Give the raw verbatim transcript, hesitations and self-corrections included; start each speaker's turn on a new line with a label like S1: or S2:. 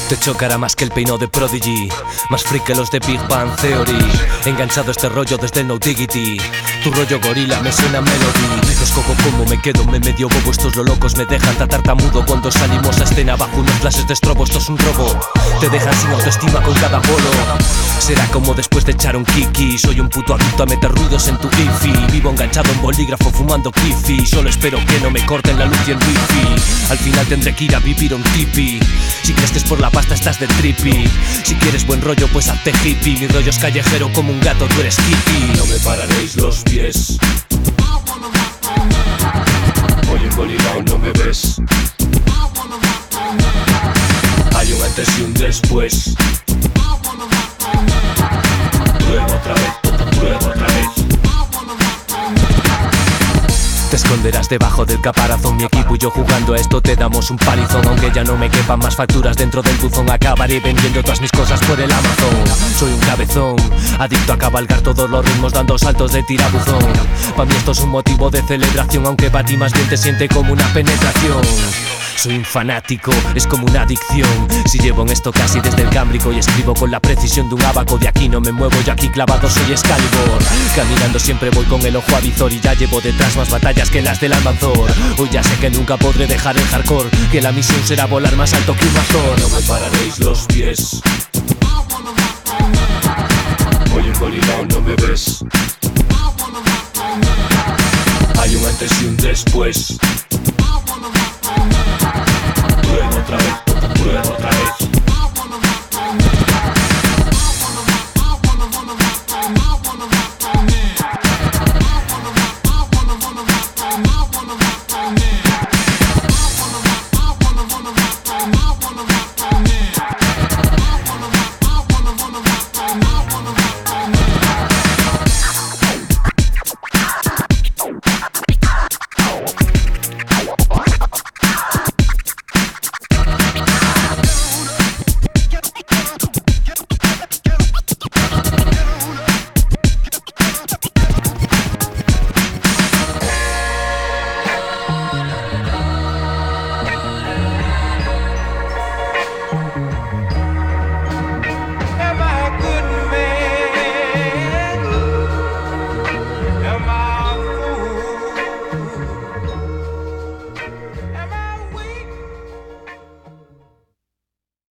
S1: Te chocará más que el peinado de Prodigy, más freak que los de Big Bang Theory. Enganchado a este rollo desde el No Diggity. Tu rollo gorila me suena melody. Los cojo como me quedo, me medio bobo. Estos lo locos me dejan tan tartamudo. Cuando salimos a escena bajo unos flashes de estrobo. Esto es un robo, te dejan sin autoestima con cada bolo. Será como después de echar un kiki. Soy un puto adicto a meter ruidos en tu wifi. Vivo enganchado en bolígrafo fumando kifi. Solo espero que no me corten la luz y el wifi. Al final tendré que ir a vivir un tipi. Si crees que es por la pasta estás de trippy. Si quieres buen rollo pues hazte hippie. Mi rollo es callejero como un gato, tú eres kitty.
S2: No me pararéis los pies. Voy embolilao, no me ves. Hay un antes y un después. Prueba otra vez, prueba otra vez.
S1: Te esconderás debajo del caparazón. Mi equipo y yo jugando a esto te damos un palizón. Aunque ya no me quepan más facturas dentro del buzón, acabaré vendiendo todas mis cosas por el Amazon. Soy un cabezón, adicto a cabalgar todos los ritmos dando saltos de tirabuzón. Pa' mí esto es un motivo de celebración, aunque para ti más bien te siente como una penetración. Soy un fanático, es como una adicción. Si llevo en esto casi desde el Cámbrico y escribo con la precisión de un abaco. De aquí no me muevo, yo aquí clavado soy Excalibur. Caminando siempre voy con el ojo avizor y ya llevo detrás más batallas que las del Almanzor. Hoy ya sé que nunca podré dejar el hardcore, que la misión será volar más alto que un razón.
S2: No me pararéis los pies. Voy embolilao, no me ves. Hay un antes y un después.